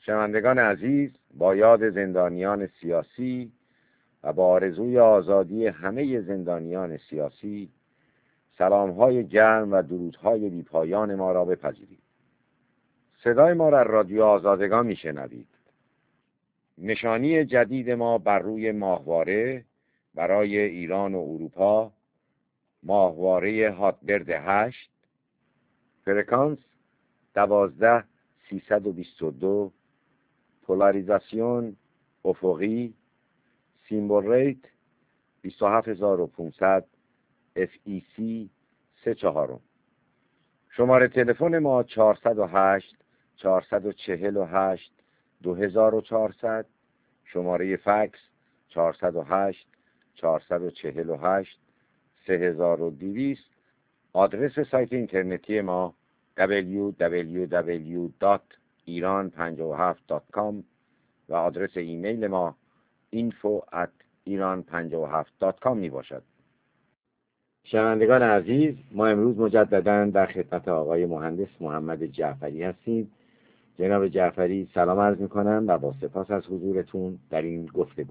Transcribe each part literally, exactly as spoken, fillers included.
شنوندگان عزیز، با یاد زندانیان سیاسی و با آرزوی آزادی همه زندانیان سیاسی، سلام‌های گرم و درودهای بی‌پایان ما را بپذیرید. صدای ما را رادیو آزادگان میشنوید. نشانی جدید ما بر روی ماهواره برای ایران و اروپا، ماهواره هاتبرد هشت، فرکانس دوازده سیصد و بیست و دو، پولاریزاسیون افقی، سیمبل ریت بیست و هفت هزار و پانصد، اف ای سی سه چهارم. شماره تلفن ما چهارصد و هشت چهارصد و چهل و هشت دو هزار و چهارصد، شماره فکس چهارصد و هشت چهارصد و چهل و هشت سه هزار و دویست. آدرس سایت اینترنتی ما دبلیو دبلیو دبلیو دات ایران پنجاه و هفت دات کام و آدرس ایمیل ما اینفو ات ایران پنجاه و هفت دات کام می باشد. شنوندگان عزیز، ما امروز مجدداً در خدمت آقای مهندس محمد جعفری هستیم. جناب جعفری، سلام عرض می کنم و با سپاس از حضورتون در این گفتگو.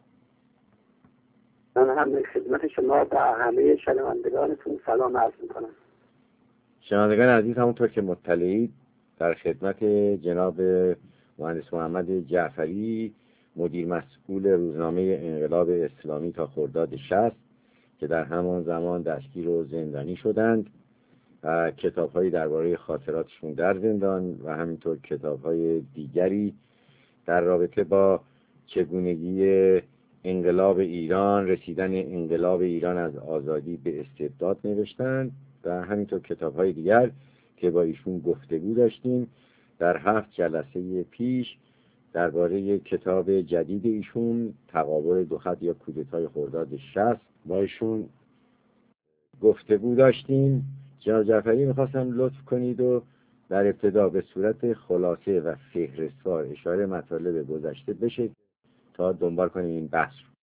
من هم خدمت شما و همه شنوندگانتون سلام عرض می کنم. شنوندگان عزیز، همونطور که مطلعید، در خدمت جناب مهندس محمد جعفری، مدیر مسئول روزنامه انقلاب اسلامی تا خرداد شصت که در همان زمان دستگیر و زندانی شدند و کتاب‌هایی درباره خاطراتشون در زندان و همینطور کتاب‌های دیگری در رابطه با چگونگی انقلاب ایران، رسیدن انقلاب ایران از آزادی به استبداد نوشتند و همینطور کتاب‌های دیگر که با ایشون گفتگو داشتیم. در هفت جلسه پیش درباره کتاب جدید ایشون، تقابل دو خط یا کودتای خرداد شصت، با ایشون گفتگو داشتیم. جناب جعفری، میخواستم لطف کنید و در ابتدا به صورت خلاصه و فهرستوار اشاره مطالب گذشته بشه تا دنبال کنیم این بحث رو.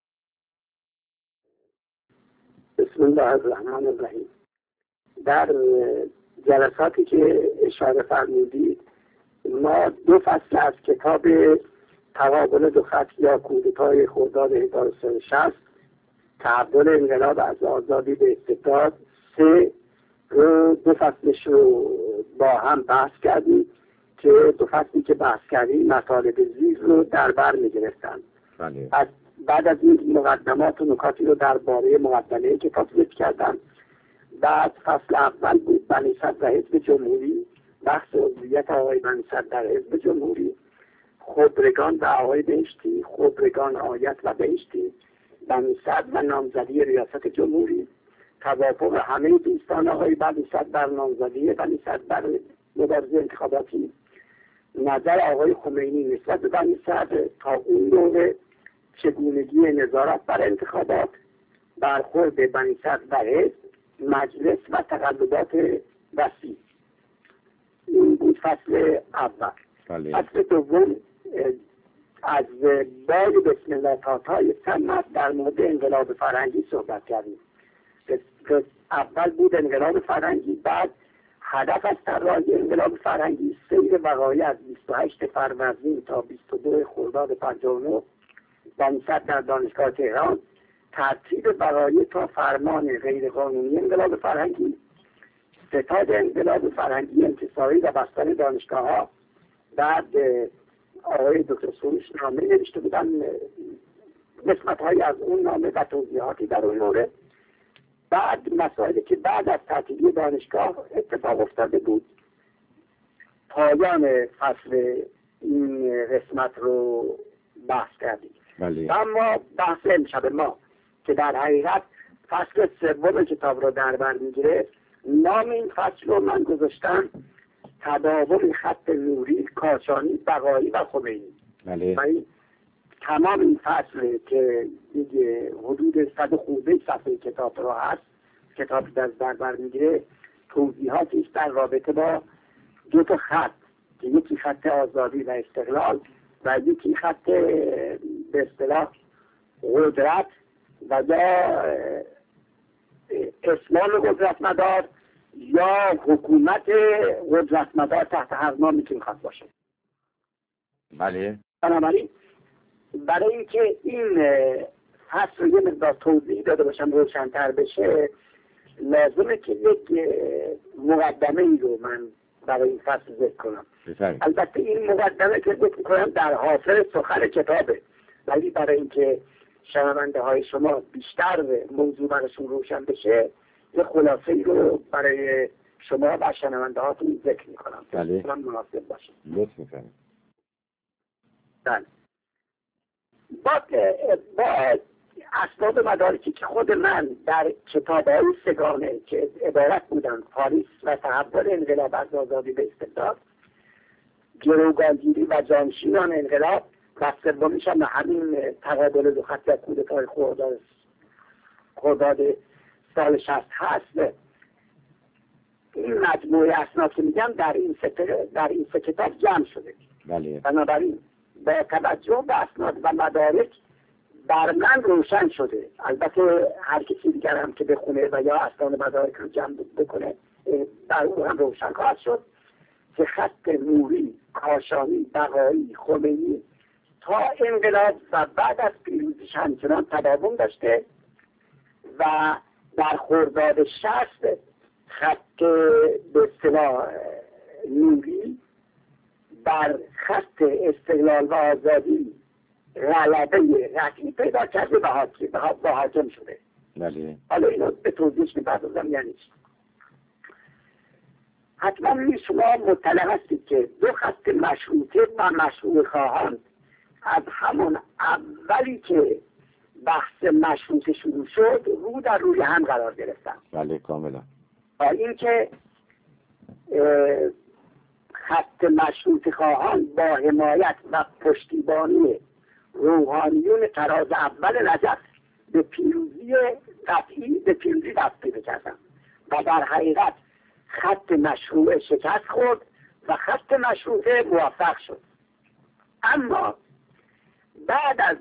بسم الله الرحمن الرحیم. در جلساتی که اشاره فرمودید، ما دو فصل از کتاب تقابل دو خط یا کودتای خرداد هزار و سیصد و شصت، تحول انقلاب از آزادی به استبداد سه رو دو فصلش رو با هم بحث کردیم که دو فصلی که بحث کردیم مطالب زیر رو در بر می‌گرفتن. از بعد از این مقدمات و نکاتی رو درباره مقدمه کتاب ذکر کردم. بعد فصل اول بود بنی صدر و حزب جمهوری، بحث عضویت آقای بنی صدر در حزب جمهوری، خبرگان و آقای بهشتی، خبرگان آیت و بهشتی، بنی صدر و نامزدی ریاست جمهوری، توافق همه دوستان آقای بنی صدر بر نامزدی بنی صدر بر مبارزه انتخاباتی، نظر آقای خمینی نسبت به بنی صدر تا اون دوره، چگونگی نظارت بر انتخابات، برخورد بنی صدر بر حزب، مجلس و تقلبات وسیع. این بود فصل اول. بله. فصل دوم از باب بسم الله تا تای سنت در مورد انقلاب فرهنگی صحبت کردیم. اول بود انقلاب فرهنگی، بعد هدف از طراحی انقلاب فرهنگی، سیر وقایع از بیست و هشت فروردین تا بیست و دو خرداد پنجاه و نه بنی صدر در دانشگاه تهران، ترتیب وقایع تا فرمان غیرقانونی انقلاب فرهنگی، ستاد انقلاب فرهنگی انتصاری و بستن دانشگاه‌ها. بعد آقای دکتر سروش نامه نوشته بودن، قسمت‌هایی از اون نامه و توضیحاتی در اون مورد. بعد مسائلی که بعد از تعطیلی دانشگاه اتفاق افتاده بود. پایان فصل این قسمت رو بحث کردیم. بله. اما بحث امشب ما که در حقیقت فصل سوم کتاب رو در بر میگیره، نام این فصل رو من گذاشتم تداوم خط نوری، کاشانی، بقایی و خمینی. بله. و تمام این فصل که دیگه حدود صد خورده صفحه کتاب رو هست، کتاب در در بر میگیره، توضیحاتش در رابطه با دو تا خط که یکی خط آزادی و استقلال و یکی خط به اصطلاح قدرت و یا اسلام قدرتمدار یا حکومت قدرتمدار تحت هر نامی که میخواد باشه. بله. بنابراین برای اینکه این فصل رو یه مقدار توضیح داده باشم روشن‌تر بشه، لازمه که یک مقدمه ای رو من برای این فصل ذکر کنم. بفرمایید. البته این مقدمه که ذکر کنم در حاصل سخن کتابه، ولی برای اینکه شنونده های شما بیشتر موضوع براشون روشن بشه، یه خلاصه ای رو برای شما و شنونده هاتون ذکر میکنم. بله. من مناسب باشه. لطف میکنم. بله. با با اسناد مدارکی که خود من در کتاب‌های سگانه که عبارت بودن پاریس و تحول انقلاب از آزادی به استبداد، گروگانگیری و جانشینان انقلاب و سومیش هم همین تقابل دو خط و کودتای خرداد خرداد سال شصت هست، این مجموعه اسناد که میگم در این سه در این سه کتاب جمع شده. بله. بنابراین با توجه به اسناد و مدارک بر من روشن شده. البته هر کسی دیگر هم که بخونه و یا اسناد مدارک رو جمع بکنه در او هم روشن خواهد شد که خط نوری، کاشانی، بقایی، خمینی تا انقلاب و بعد از پیروزیش همچنان تداوم داشته و در خرداد شصت خط به اصطلاح نوری بر خط استقلال و آزادی غلبه قطعی پیدا کرده و حاکم شده. بله. حالا اینو به توضیحش می‌پردازم یعنی چی. حتما شما مطلع هستید که دو خط مشروطه و مشروط خواهان از همون اولی که بحث مشروطه شروع شد رو در روی هم قرار گرفتن. بله کاملا. با اینکه خط مشروط خواهان با حمایت و پشتیبانی روحانیون طراز اول نجف به پیروزی قطعی به پیروزی دست پیدا کردن و در حقیقت خط مشروع شکست خورد و خط مشروطه موفق شد. اما بعد از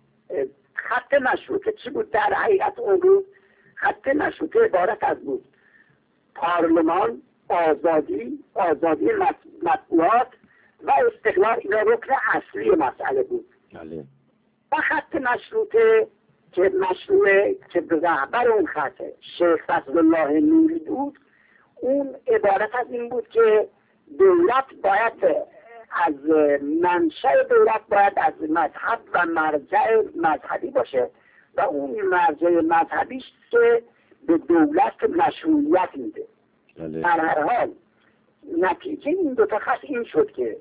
خط مشروطه چی بود در حقیقت اون روز؟ خط مشروطه عبارت از بود پارلمان، آزادی، آزادی مطبوعات و استقلال، اینا رکن اصلی مسئله بود. بله. و خط مشروطه که مشروع که رهبر اون خط شیخ فضل الله نوری بود، اون عبارت از این بود که دولت باید از منشأ دولت باید از مذهب و مرجع مذهبی باشه و اون مرجع مذهبیش که به دولت مشروعیت میده. بله. در هر حال نتیجه این دو تا خط این شد که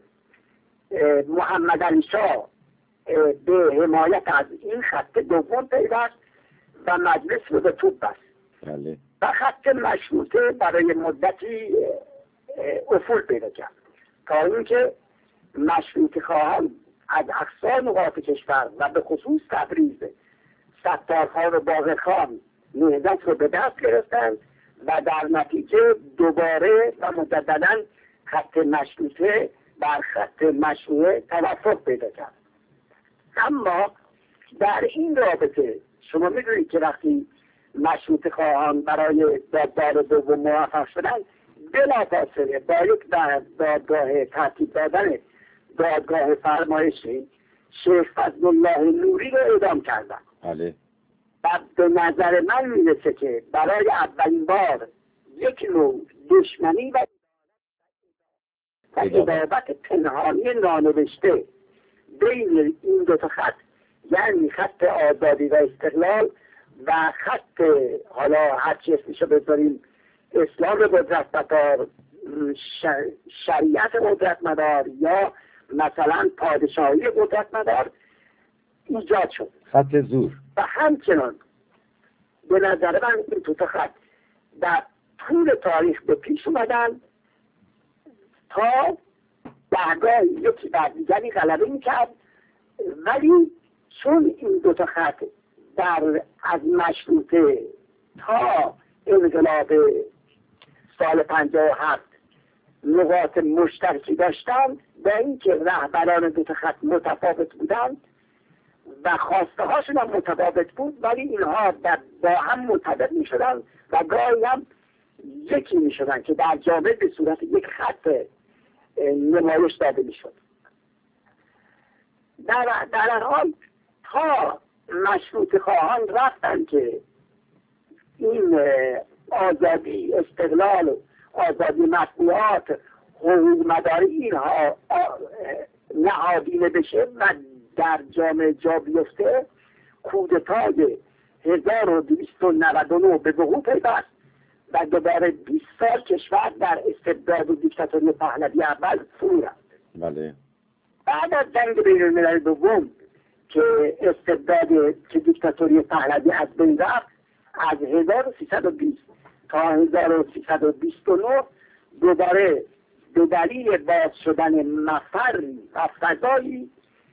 محمد علی شاه به حمایت از این خط دوم پیوست و مجلس رو به توپ بست. بله. و خط مشروطه برای مدتی افول پیدا کرد تا اینکه مشروطه خواهان از اقصا نقاط کشور و به خصوص تبریز ستارخان و باقرخان نهضت رو به دست گرفتند و در نتیجه دوباره و مجددا خط مشروطه بر خط مشروعه توافق پیدا کرد. اما در این رابطه شما میدونید که وقتی مشروطه خواهان برای دادگاه دوم موفق شدن، بلافاصله با یک دادگاه ترتیب دادن دادگاه فرمایشی شیخ فضل الله نوری رو اعدام کردن. بله. و به نظر من میرسه که برای اولین بار یک نوع دشمنی و ادابت پنهانی نانوشته بین این دو تا خط، یعنی خط آزادی و استقلال و خط حالا هر چی اسمشو بذاریم اسلام قدرت مدار، شریعت قدرت مدار یا مثلا پادشاهی قدرت مدار ایجاد شد. خط زور. و همچنان به نظر من این دو تا خط در طول تاریخ به پیش اومدن تا درگاه یکی بر دیگری غلبه میکرد، ولی چون این دو تا خط در از مشروطه تا انقلاب سال پنجاه و هفت نقاط مشترکی داشتند، با اینکه رهبران دو تا خط متفاوت بودند و خواسته هاشون هم متفاوت بود، ولی اینها با هم متفق می شدن و گاهی هم یکی می شدن که در جامعه به صورت یک خط نمایش داده می شد. در در هر حال تا مشروط خواهان رفتن که این آزادی استقلال آزادی مطبوعات حقوق مداری اینها نهادینه بشه و در جامعه جا بیفته، کودتای هزار و دویست و نود و نه به وقوع پیوست و دوباره بیست سال کشور در استبداد و دیکتاتوری پهلوی اول فرو رفت. بله. بعد از جنگ بین‌المللی دوم که استبداد که دیکتاتوری پهلوی از بین رفت، از هزار و سیصد و بیست تا هزار و سیصد و بیست و نه دوباره به دلیل باز شدن مفری و فضایی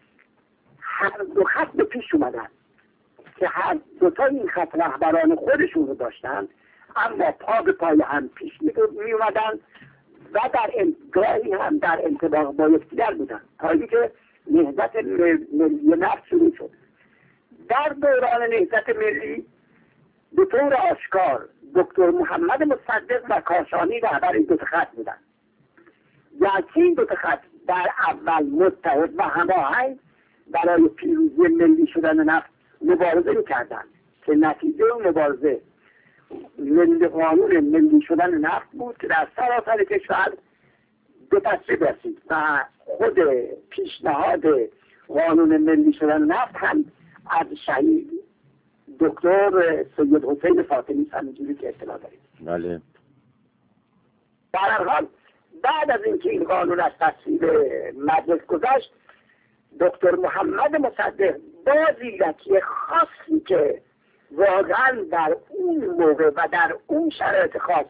هر دو خط به پیش اومدن که هر دوتا این خط رهبران خودشون رو داشتن، اما پا به پای هم پیش می اومدن و در گاهی هم در انطباق با یکدیگر بودن تا اینکه نهضت ملی نفت شروع شد. در دوران نهضت ملی به طور آشکار دکتر محمد مصدق و کاشانی رهبر این دو خط بودن. گرچه این دو خط در اول متحد و هماهنگ برای پیروزی ملی شدن نفت مبارزه می‌کردند که نتیجه اون مبارزه ملی قانون ملی شدن نفت بود که در سراسر کشور به تصویب رسید و خود پیشنهاد قانون ملی شدن نفت هم از شهید دکتر سید حسین فاطمی همینجوری که اطلاع دارید. بله. در هر حال بعد از اینکه این قانون از تصویب مجلس گذشت، دکتر محمد مصدق با زیرکی خاصی که واقعا در اون موقع و در اون شرایط خاص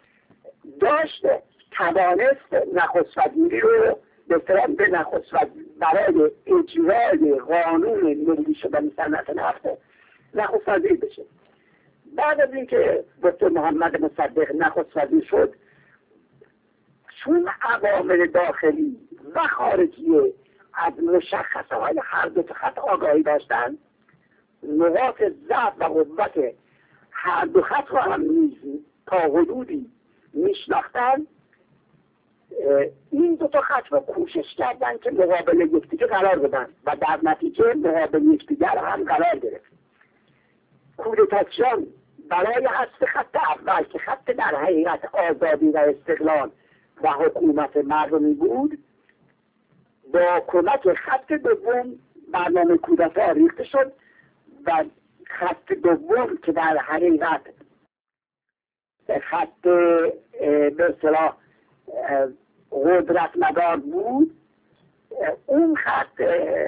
داشت، توانست نخست وزیری رو به احترام به نخست وزیر برای اجرای قانون ملی شدن صنعت نفت نخست وزیر بشه. بعد از اینکه دکتر محمد مصدق نخست وزیر شد، چون عوامل داخلی و خارجی از مشخصه های هر دو خط آگاهی داشتن، نقاط ضعف و قوت هر دو خط رو هم نیز تا حدودی میشناختن، این دو تا خط رو کوشش کردن که مقابل یکدیگر قرار بدن و در نتیجه مقابل یکدیگر هم قرار گرفت. کودتاچیان برای حذف خط اول که خط در حقیقت آزادی و استقلال و حکومت مردمی بود، با کمک خط دوم برنامه کودتا ریخته شد و خط دوم که در حقیقت خط به اصطلاح قدرت مدار بود، اون خط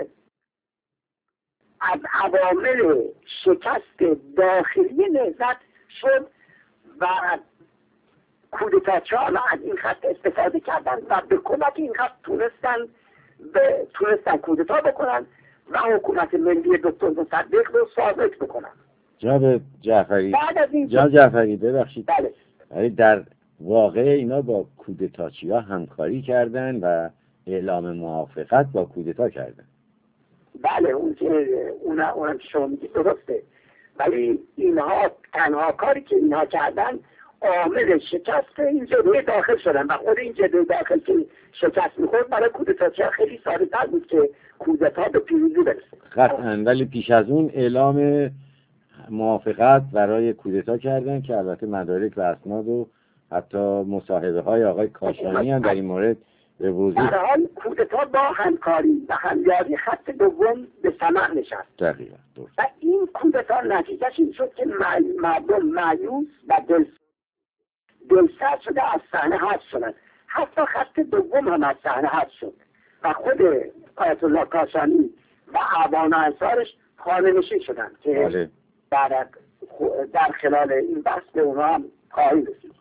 از عوامل شکست داخلی نهضت شد و کودتاچیان از این خط استفاده کردن و به کمک این خط تونستن به تونستن کودتا بکنن و حکومت ملی دکتر مصدق رو ثابت بکنن. جناب جعفری بعد از این جناب جعفری ببخشید، بله، ولی در واقع اینا با کودتاچیا همکاری کردن و اعلام موافقت با کودتا کردن. بله، اون که اونا اونم که شما میگید درسته، ولی اینها تنها کاری که اینها کردن عامل شکست این جبهه داخل شدن و خود این جبهه داخل که شکست میخورد برای کودتاچی‌ها خیلی ساده تر بود که کودتا به پیروزی برسه. قطعاً، ولی پیش از اون اعلام موافقت برای کودتا کردن که البته مدارک و اسناد و حتی مصاحبه های آقای کاشانی هم در این مورد به وضوح. در حال کودتا با همکاری و همیاری خط دوم به ثمر نشست. دقیقاً درست. و این کودتا نتیجهش این شد که مردم مایوس و دل دلسرد شده از صحنه حذف شدن. حتی خط دوم هم از صحنه حذف شد و خود آیت الله کاشانی و اعوان و انصارش خانه‌نشین شدند که بله. در در خلال این بحث به اونها هم خواهیم رسید.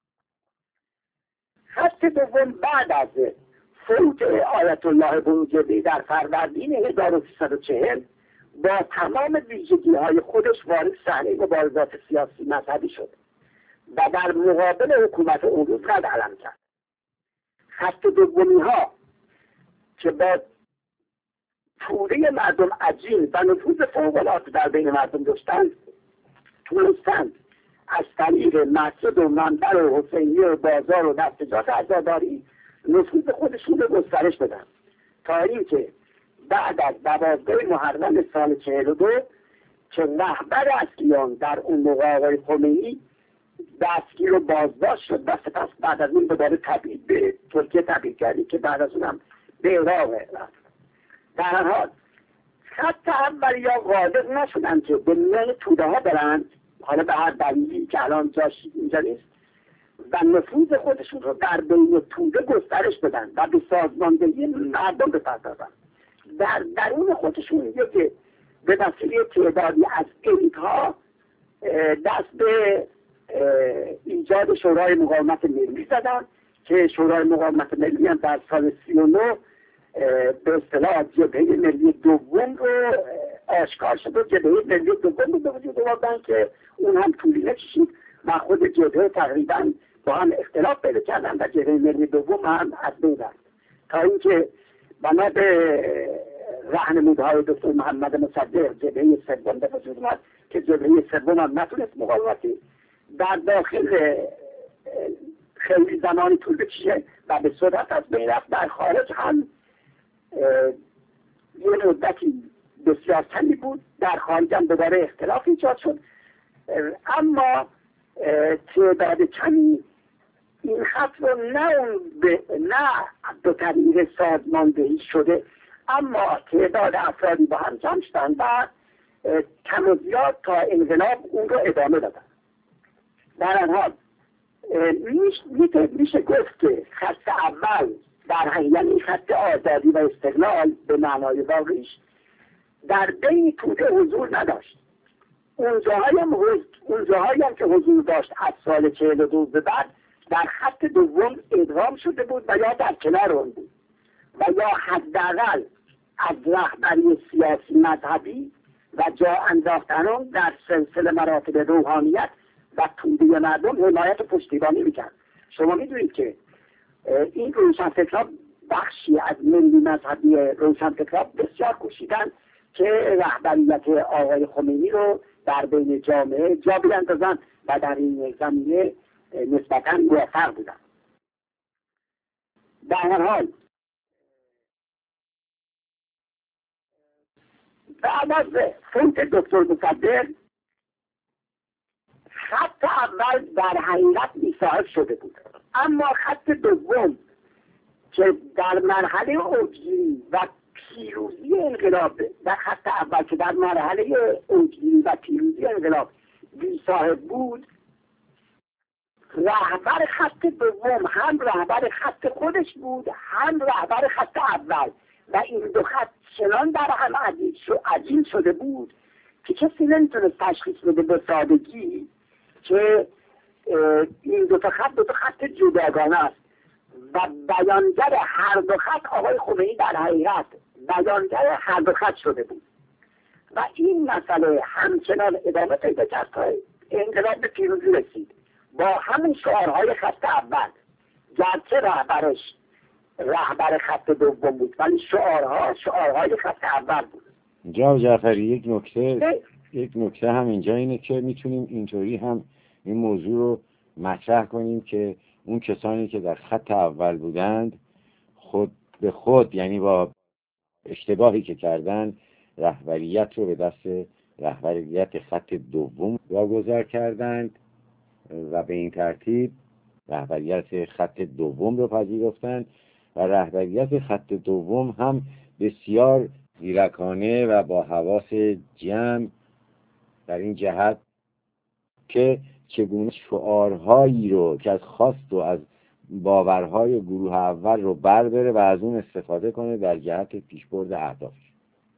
خط دوم بعد از فوت آیت الله بروجردی در فروردین هزار و سیصد و چهل با تمام ویژگی‌های خودش وارد صحنه مبارزات سیاسی مذهبی شد و در مقابل حکومت اون روز رد علم کرد. خط دومی ها که با توده مردم عجین و نفوذ فوق‌العاده در بین مردم داشتند، تونستند از طریق مسجد و منبر و حسینیه و بازار و دستجات عزاداری نفوذ خودشون رو گسترش بدن تا اینکه بعد از دوازده محرم سال چهل و دو که رهبر اصلیان در اون موقع آقای خمینی دستگیر و بازداشت شد و سپس بعد از اون دوباره تبعید به ترکیه تبعید کردی که بعد از اونم به عراق رفت. در هر حال خط اولیا قادر نشدن که به میان توده ها برند، حالا به هر دلیلی که الان جاش اینجا نیست، و نفوذ خودشون رو در بین توده گسترش بدن و به سازماندهی مردم بپردازن. در درون خودشون میگه که به وسیله تعدادی از الیت‌ها دست به ایجاد شورای مقاومت ملی زدن که شورای مقاومت ملی هم در سال سی و نه به اصطلاح جبهه ملی دوم رو آشکار شد و جبهه ملی دوم رو به وجود آوردن که اون هم طولی نکشید و خود جبهه تقریبا با هم اختلاف پیدا کردن و جبهه ملی دوم هم از بین رفت تا اینکه بنا به راهنمودهای دکتر محمد مصدق جبهه سوم به وجود اومد که جبهه سوم هم نتونست مقاومتی در داخل خیلی زمانی طول بکشه و به صورت از بین رفت. در خارج هم یه مدتی بسیار کمی بود، در خارج هم دوباره اختلاف ایجاد شد، اما تعداد کمی این خط رو نه به نه به طریق سازماندهی شده، اما تعداد افرادی با هم جمع شدن و کم و زیاد تا انقلاب اون رو ادامه دادن. در این حال میشه, میشه گفت که خط اول در حقیقت خط آزادی و استقلال به معنای واقعیش در بین توده حضور نداشت. اون جاهایی هم, اون جاهایی هم که حضور داشت از سال چهل و دو به بعد در خط دوم ادغام شده بود و یا در کنار اون بود و یا حداقل از رهبری سیاسی مذهبی و جا انداختن در سلسله مراتب روحانیت و توده مردم حمایت و پشتیبانی میکرد. شما میدونید که این روشنفکران بخشی از ملی مذهبی روشنفکران بسیار کوشیدن که رهبریت آقای خمینی رو در بین جامعه جا بیندازن و در این زمینه نسبتاً موفق بودن. در هر حال بعد از فوت دکتر مصدق خط اول در حقیقت بی‌صاحب شده بود، اما خط دوم که در مرحله اوجگیری و پیروزی انقلاب در خط اول که در مرحله اوجگیری و پیروزی انقلاب بی‌صاحب بود، رهبر خط دوم هم رهبر خط خودش بود هم رهبر خط اول و این دو خط چنان در هم عجین شده بود که کسی نمیتونست تشخیص بده به سادگی که این دو تا خط دو تا خط جداگانه است و بیانگر هر دو خط آقای خمینی در حقیقت بیانگر هر دو خط شده بود و این مسئله همچنان ادامه پیدا کرد تا انقلاب به پیروزی رسید با همون شعارهای خط اول، گرچه رهبرش رهبر خط دوم بود ولی شعارها شعارهای خط اول بود. جناب جعفری یک نکته یک نکته هم اینجا اینه که میتونیم اینطوری هم این موضوع رو مطرح کنیم که اون کسانی که در خط اول بودند خود به خود، یعنی با اشتباهی که کردن، رهبریت رو به دست رهبریت خط دوم واگذار کردند و به این ترتیب رهبریت خط دوم رو پذیرفتند و رهبریت خط دوم هم بسیار زیرکانه و با حواس جمع در این جهت که چگونه شعارهایی رو که از خواست و از باورهای گروه اول رو برداره و از اون استفاده کنه در جهت پیشبرد اهدافش.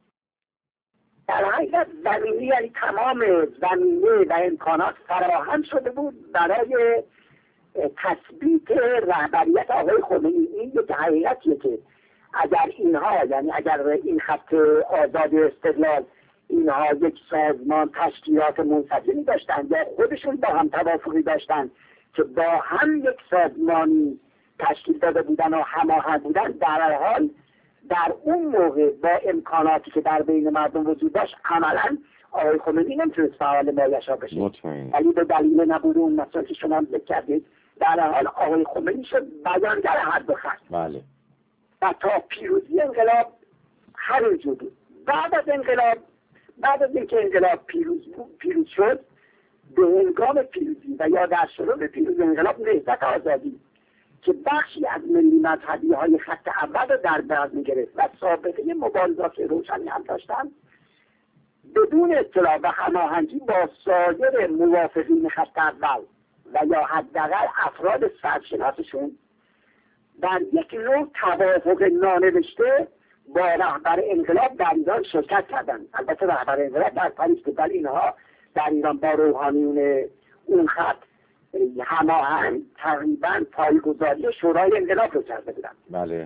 در حقیقت زمینه یعنی تمام زمینه و امکانات فراهم شده بود برای تثبیت رهبریت آقای خمینی. این یک حقیقتیه که اگر اینها، یعنی اگر این خط آزاد استقلال اینها یک سازمان تشکیلات منسجمی داشتن یا خودشون با هم توافقی داشتن که با هم یک سازمانی تشکیل داده بودن و هماهنگ بودن، در هر حال در اون موقع با امکاناتی که در بین مردم وجود داشت عملا آقای خمینی نمیتونست فعال مایشا بشه، ولی به دلیل نبود اون مسائلی که شما ذکر کردید در هر حال آقای خمینی شد بیانگر هر دو خط. بله. و تا پیروزی انقلاب همینجور بود. بعد از انقلاب بعد از اینکه انقلاب پیروز پیروز شد، به هنگام پیروزی و یا در شروع پیروز انقلاب، نهضت آزادی که بخشی از ملی مذهبی های خط اول رو در بر می‌گرفت و سابقه مبارزات روشنی هم داشتن، بدون اطلاع و هماهنگی با سایر موافقین خط اول و یا حداقل افراد سرشناسشون در یک نوع توافق نانوشته با رهبر انقلاب در ایران شرکت کردند. البته رهبر انقلاب در پاریس بود، ولی اینها در ایران با روحانیون اون خط هماهنگ تقریبا پایه‌گذاری شورای انقلاب رو کرده بودند. بله.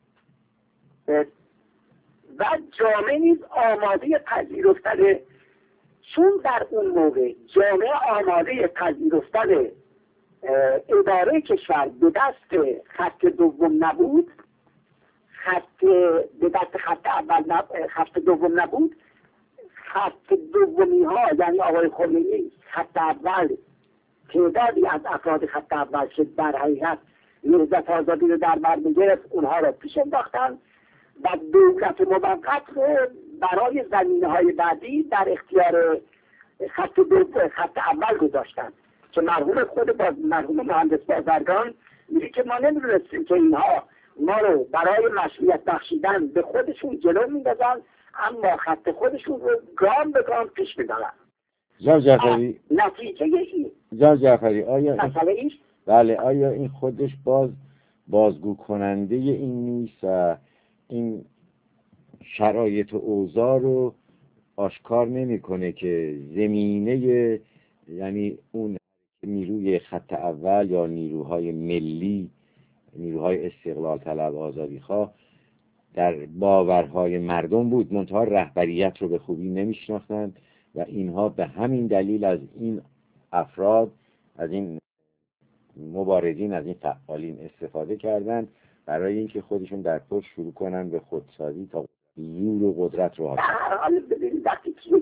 و جامعه نیز آماده پذیرفتن، چون در اون موقع جامعه آماده پذیرفتن اداره کشور به دست خط دوم نبود، خط به دست خط اول نب... خط دوم نبود، خط دومی ها یعنی آقای خمینی خط اول، تعدادی از افراد خط اول که در حقیقت نهضت آزادی رو در بر می‌گرفت، اونها رو پیش انداختن و دولت موقت رو برای زمینه‌های بعدی در اختیار خط دوم خط اول گذاشتن که مرحوم خود باز مرحوم مهندس بازرگان میگه که ما نمی‌دونستیم که اینها ما رو برای مشروعیت بخشیدن به خودشون جلو میندازن، اما خط خودشون رو گام به گام پیش میبرن. جناب جعفری نتیجه این جناب جعفری آیا مسئله ایش بله آیا این خودش باز بازگو کننده این نیست و این شرایط و اوضاع رو آشکار نمیکنه که زمینه، یعنی اون نیروی خط اول یا نیروهای ملی، نیروهای استقلال طلب آزادی خواه در باورهای مردم بود، منتها رهبریت رو به خوبی نمیشناختند و اینها به همین دلیل از این افراد، از این مبارزین، از این فعالین استفاده کردند برای اینکه خودشون در پشت شروع کنن به خودسازی تا یور و قدرت رو حاصل. در حال ببینید وقتی که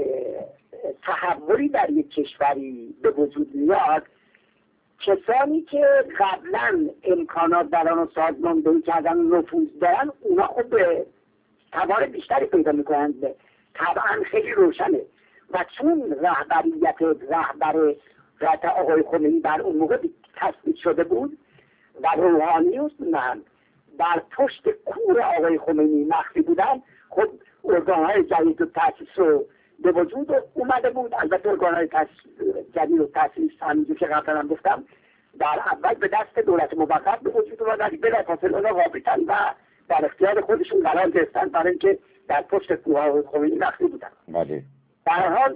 تحولی در یک کشوری به وجود میاد، کسانی که قبلا امکانات در آن سازماندهی کردن نفوذ دارن، اونا خود به توان بیشتری پیدا میکنند. طبعا خیلی روشنه و چون رهبریت رهبر رهبر آقای خمینی در اون موقع تثبیت شده بود و روحانیون من در پشت کور آقای خمینی مخفی بودن، خب ارگانهای جدید و تأسیس رو به وجود اومده بود. البته ارگانهای جدید و تأسیس همینجور که قبلا هم گفتم در اول به دست دولت موقت به وجود اومدن، بلافاصله اونا قابلتن و در اختیار خودشون قرار گرفتن برای اینکه در پشت کوه آقای خمینی مخفی بودن. بله. در حال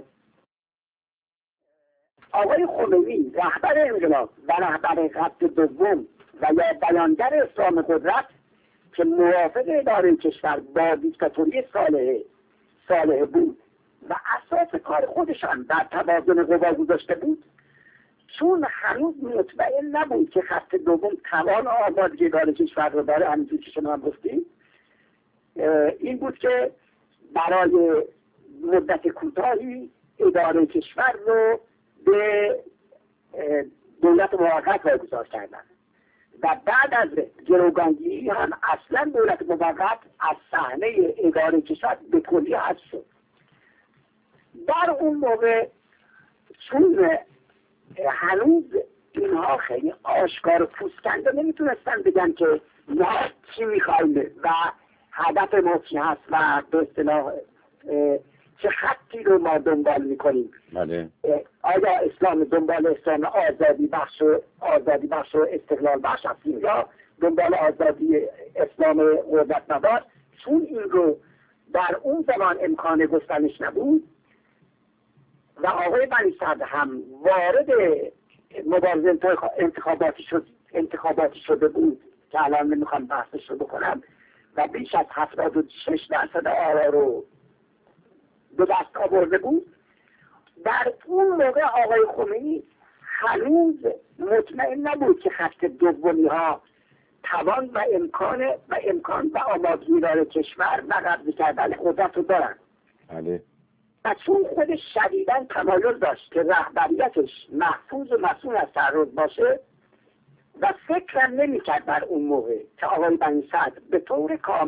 آقای خمینی رهبر انقلاب و رهبر خط دوم و یا بیانگر اسلام قدرت که موافق اداره کشور با دیکتاتوری صالح صالح بود و اساس کار خودشان در توازن قوا گذاشته بود، چون هنوز مطمئن نبود که خط دوم توان آزادی اداره کشور رو داره، همینجور که شما هم گفتید، این بود که برای مدت کوتاهی اداره کشور رو به دولت موقت واگذار کردن و بعد از گروگانگیری هم اصلا دولت موقت از صحنه اداره کشور به کلی حذف شد. در اون موقع چون هنوز اینها خیلی آشکار و پوسکنده نمیتونستن بگن که ما چی میخوایم و هدف ما چی هست و به اصطلاح چه خطی رو ما دنبال میکنیم. بله. آیا اسلام دنبال اسلام آزادی بخش و آزادی بخش و استقلال بخش هستیم یا دنبال آزادی اسلام قدرت مدار؟ چون این رو در اون زمان امکان گفتنش نبود و آقای بنی صدر هم وارد مبارزه انتخاباتی شد انتخاباتی شده بود که الان نمیخوام بحثش رو بکنم و بیش از هفتاد و شش درصد آرا رو به دست آورده بود. در اون موقع آقای خمینی هنوز مطمئن نبود که خط دومی ها توان و امکان و امکان و آمادگی داره کشور و قبض کردن قدرت رو دارن. بله. و چون خودش شدیداً تمایل داشت که رهبریتش محفوظ و مسئول از تعرض باشه و فکرم نمی کرد بر اون موقع که آقای بنی صدر به طور کامل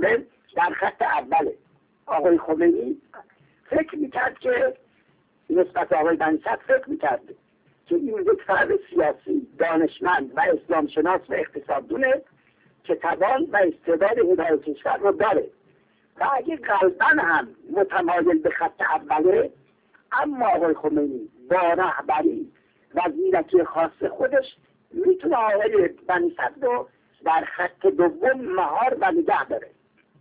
در خط اوله. آقای خمینی فکر میکرد که نسبت آقای بنی صدر فکر میکرد که این یک فرد سیاسی دانشمند و اسلام شناس و اقتصاددونه که توان و استعداد هدایت کشور رو داره و اگه قلباً هم متمایل به خط اوله، اما آقای خمینی با رهبری و زیرکی خاص خودش میتونه آقای بنی صدر رو در خط دوم مهار و نگه داره.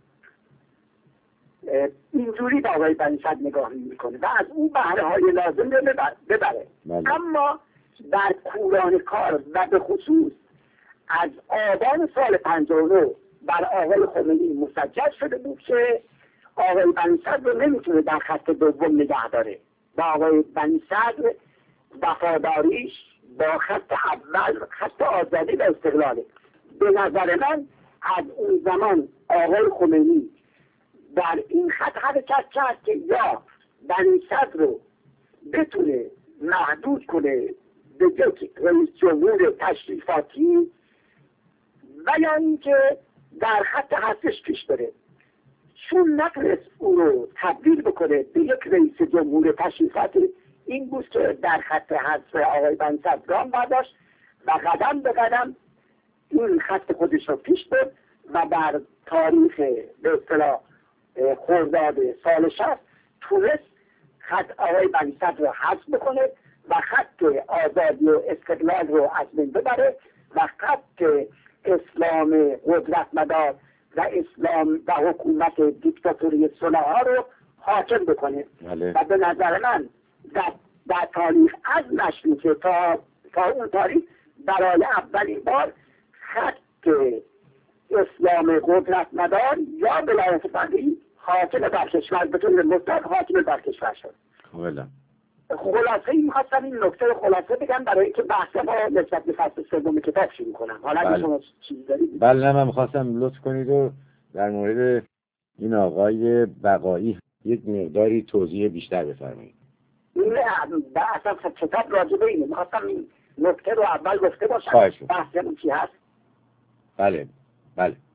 اینجوری به آقای بنی صدر نگاه میکنه و از اون بهره های لازم رو ببره. بله. اما در کوران کار و به خصوص از آبان سال پنجاه و نه بر آقای خمینی مسجل شده بود که آقای بنی صدر رو نمیتونه در خط دوم نگه داره و آقای بنی صدر وفاداریش با خط اول خط آزادی و استقلاله. به نظر من از اون زمان آقای خمینی در این خط حرکت کرد که یا بنی صدر رو بتونه محدود کنه به یک رئیس جمهور تشریفاتی و یا اینکه در خط هستش پیش بره. چون نتونست او رو تبدیل بکنه به یک رئیس جمهور تشریفاتی، این بود که در خط حذف آقای بنی صدر گام برداشت و قدم به قدم این خط خودش رو پیش برد و در تاریخ به اصطلاح خرداد سال شصت تونست خط آقای بنی صدر رو حذف بکنه و خط آزادی و استقلال رو از بین ببره و خط اسلام قدرتمدار و اسلام و حکومت دیکتاتوری صلح‌ها رو حاکم بکنه. بله. و به نظر من در, در تاریخ از نشمیشه تا, تا اون تاریخ برای اولین بار خط اسلام قدرتمدار یا ولایت فقیه حاکم بر کشور به طور مطلق حاکم بر کشور شد. بله. خلاصه این می‌خواستم این نکته خلاصه بگم برای اینکه بحث ما نسبت به فصل سوم کتاب شروع کنم. حالا بله. شما چیزی دارید؟ بله، من می‌خواستم لطف کنید و در مورد این آقای بقایی یک مقداری توضیح بیشتر بفرمایید. نه، بحث کتاب راجع به اینه. می‌خواستم این نکته رو اول گفته باشم. خواهش بحثمون چی هست؟ بله. بله.